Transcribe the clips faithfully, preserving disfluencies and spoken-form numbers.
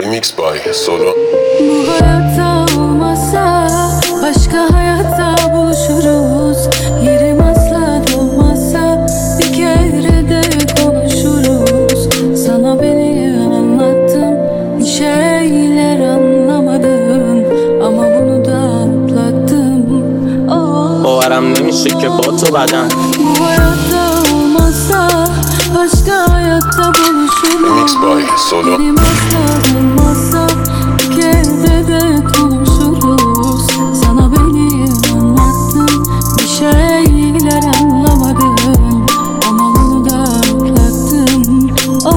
Remix by Solo. Bu hayatta olmazsa başka hayatta buluşuruz. Yerim asla dolmazsa bir kere de konuşuruz. Sana beni anlattım, bir şeyler anlamadın ama bunu da atlattım. Oh. باورم نمیشه که با تو بدن Bu hayatta olmazsa başka hayatta buluşuruz. Remix by Solo. Yerim asla dolmazsa bir kere de konuşuruz. Sana beni anlattım, bir şeyler anlamadım ama bunu da atlattım.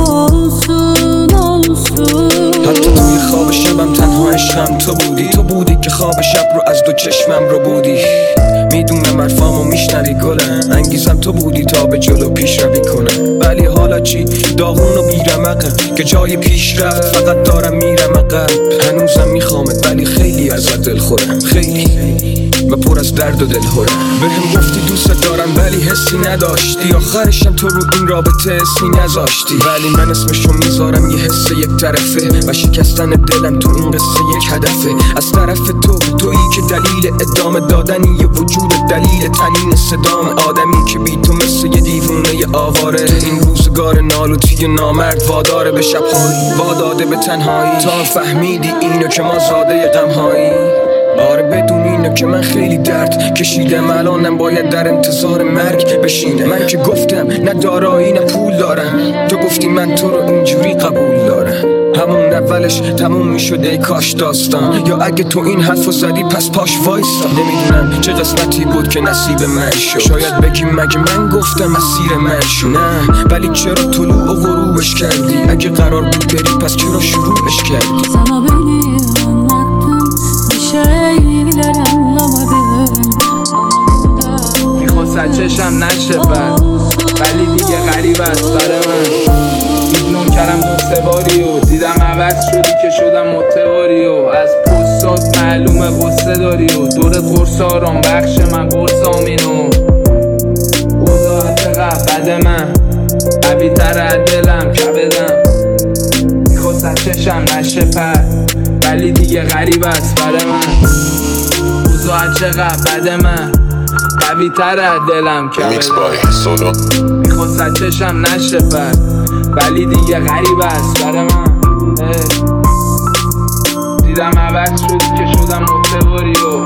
Olsun olsun. حتی توی خواب شبم تنها عشقم تو بودی. تو بودی که خواب شب رو از دو چشمم رو بودی. میدونم حرفامو میشنوی گلم، انگیزم تو بودی تا به جلو پیش روی کنم. ولی حالا چی؟ داغون و بیرمقم که جای پیش رفت فقط دارم میرم عقب. هنوزم میخوامت ولی خیلی ازت دلخورم، خیلی و پر از درد و دلهورم. بهم گفتی دوست دارم ولی حسی نداشتی. آخرشم تو رو این رابطه حسی نذاشتی. ولی من اسمشو میذارم یه حس یک طرفه و شکستن دلم تو این قصه یک هدفه. از طرف تو، تویی که دلیل ادامه دادنی یه وجود، دلیل تنین صدام آدمی که بی تو مثل یه دیوونه آواره. این روزگار نالوتی نامرد واداره به شبهایی، واداده به تنهایی. تا فهمیدی اینو که ما زاده غمهایی. آره بدون اینو که من خیلی درد کشیدم، الانم باید در انتظار مرگ بشینم. من که گفتم نه دارایی نه پول دارم، تو گفتی من تو رو اینجوری قبول دارم. همون اولش تموم میشد ای کاش داستان، یا اگه تو این حرفو زدی پس پاش وایسا. نمیدونم چه قسمتی بود که نصیب من شد. شاید بگی مگه من گفتم مسیر من شد. نه ولی چرا طلوع و غروبش کردی؟ اگه قرار بود بری پس چرا شروعش کردی؟ Sana beni anlattım, bir şeyler anlamadım. میخواست چشم نشه بر ولی دیگه غریب است برای من. میدونم کردم دو سه باری و دیدم عوض شدی که شدم متواری و از پستات معلومه غصه داری و دورت قرص آرام بخش من قرص آمینو. اوضاع چقدر بد من قوی تر از دلم کبدم. میخواست چشم نشه پر ولی دیگه غریب است برای من. اوضاع چقدر بد من قوی تر از دلم Remix کبدم. by Solo. میخواست چشم نشه پر ولی دیگه غریب است برای من. دیدم عوض شدی که شدم متواری و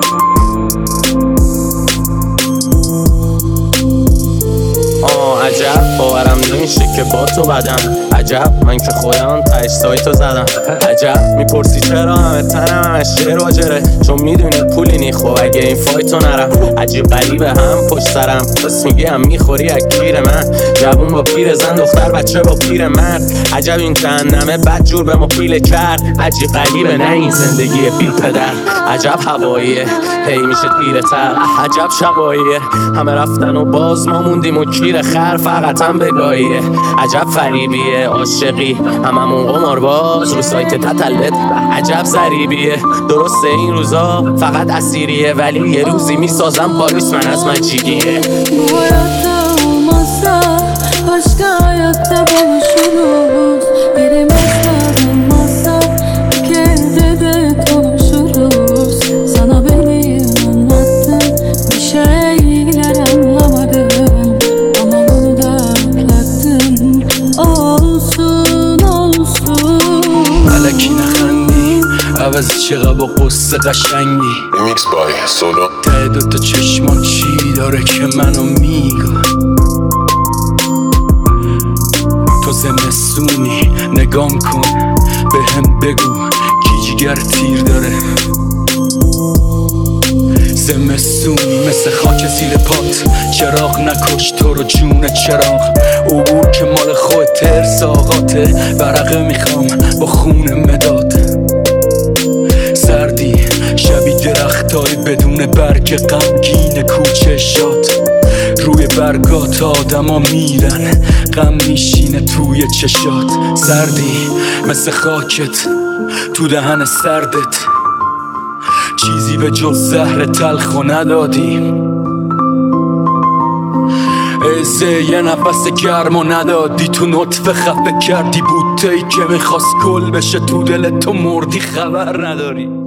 آه عجب باورم نمیشه که با تو بدم. عجب من که خودم تایش سایتو زدم. عجب میپرسی چرا همه تنم همش شعر و جره، چون میدونی پولی نی. خب اگه این فایتو نرم عجیب غریبه هم پشت سرم. بس میگی هم میخوری از کیر من. جوون با پیر زن، دختر بچه با پیر مرد. عجب این جهنمه بد جور به ما پیله کرد. عجیب غریبه نه این زندگی بی پدر. عجب هواییه هی میشه تیره تر. عجب شباییه همه رفتن و باز ما موندیم و کیر خر فقط هم بگاهیه. عجب فریبیه عاشقی هممون قمار باز رو سایت تتلت. عجب ضریبیه درسته این روزا فقط اسیریه، ولی یه روزی میسازم پاریس من از مجیدیه. Bu hayatta olmazsa başka hayatta buluşuruz. Yerim asla dolmazsa bir kere de konuşuruz. Sana beni anlattım, bir şeyler anlamadım ama bunu da atlattım. Olsun olsun. الکی نخندی عوضی چقدر با قصه قشنگی. Remix by Solo. ته دوتا چشمان چی داره که منو میگه؟ تو زمستونی نگام کن به هم بگو کی جگر تیر داره. زمستونی مثل خاک زیر پات، چراغ نکش تو رو جون چراغ. عبور که مال خود ترس آقاته، برقه میخوام با خون مداد. سردی شبی درختای بدون برگ غمگین کوچه شاد. روی برگات آدما میرن غم میشینه توی چشات. سردی مثل خاکت تو دهن سردت، چیزی به جز زهر تلخو ندادیم. ازه یه نفس گرم و ندادی تو نطفه خفه کردی بوته ای که میخواست گل بشه تو دل تو مردی خبر نداری